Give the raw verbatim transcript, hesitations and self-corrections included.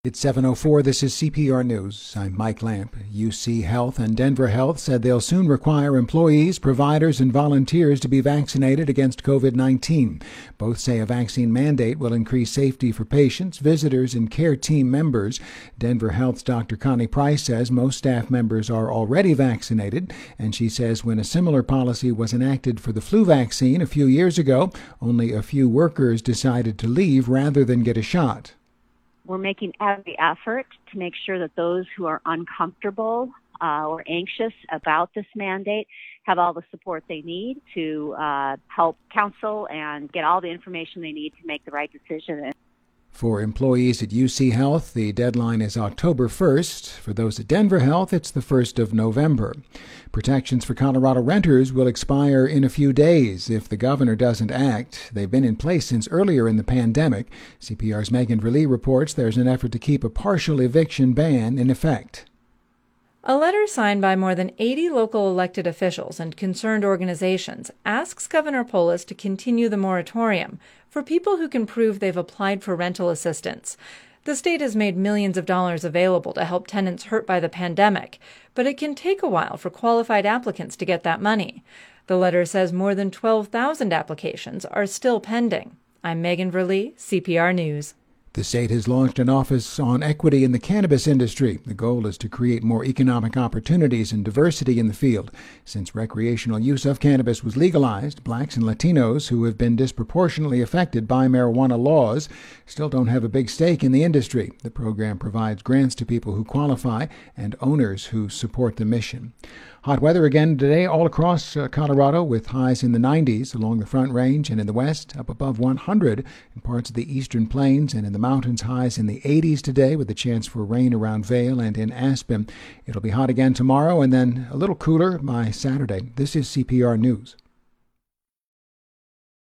It's seven oh four. This is C P R News. I'm Mike Lamp. U C Health and Denver Health said they'll soon require employees, providers, and volunteers to be vaccinated against COVID nineteen. Both say a vaccine mandate will increase safety for patients, visitors, and care team members. Denver Health's Doctor Connie Price says most staff members are already vaccinated, and she says when a similar policy was enacted for the flu vaccine a few years ago, only a few workers decided to leave rather than get a shot. We're making every effort to make sure that those who are uncomfortable uh, or anxious about this mandate have all the support they need to uh, help counsel and get all the information they need to make the right decision. For employees at U C Health, the deadline is October first. For those at Denver Health, it's the first of November. Protections for Colorado renters will expire in a few days if the governor doesn't act. They've been in place since earlier in the pandemic. C P R's Megan Verlee reports there's an effort to keep a partial eviction ban in effect. A letter signed by more than eighty local elected officials and concerned organizations asks Governor Polis to continue the moratorium for people who can prove they've applied for rental assistance. The state has made millions of dollars available to help tenants hurt by the pandemic, but it can take a while for qualified applicants to get that money. The letter says more than twelve thousand applications are still pending. I'm Megan Verlee, C P R News. The state has launched an office on equity in the cannabis industry. The goal is to create more economic opportunities and diversity in the field. Since recreational use of cannabis was legalized, blacks and Latinos who have been disproportionately affected by marijuana laws still don't have a big stake in the industry. The program provides grants to people who qualify and owners who support the mission. Hot weather again today all across uh, Colorado with highs in the nineties along the Front Range and in the west, up above one hundred in parts of the eastern plains, and in the mountains highs in the eighties today with a chance for rain around Vail and in Aspen. It'll be hot again tomorrow and then a little cooler by Saturday. This is C P R News.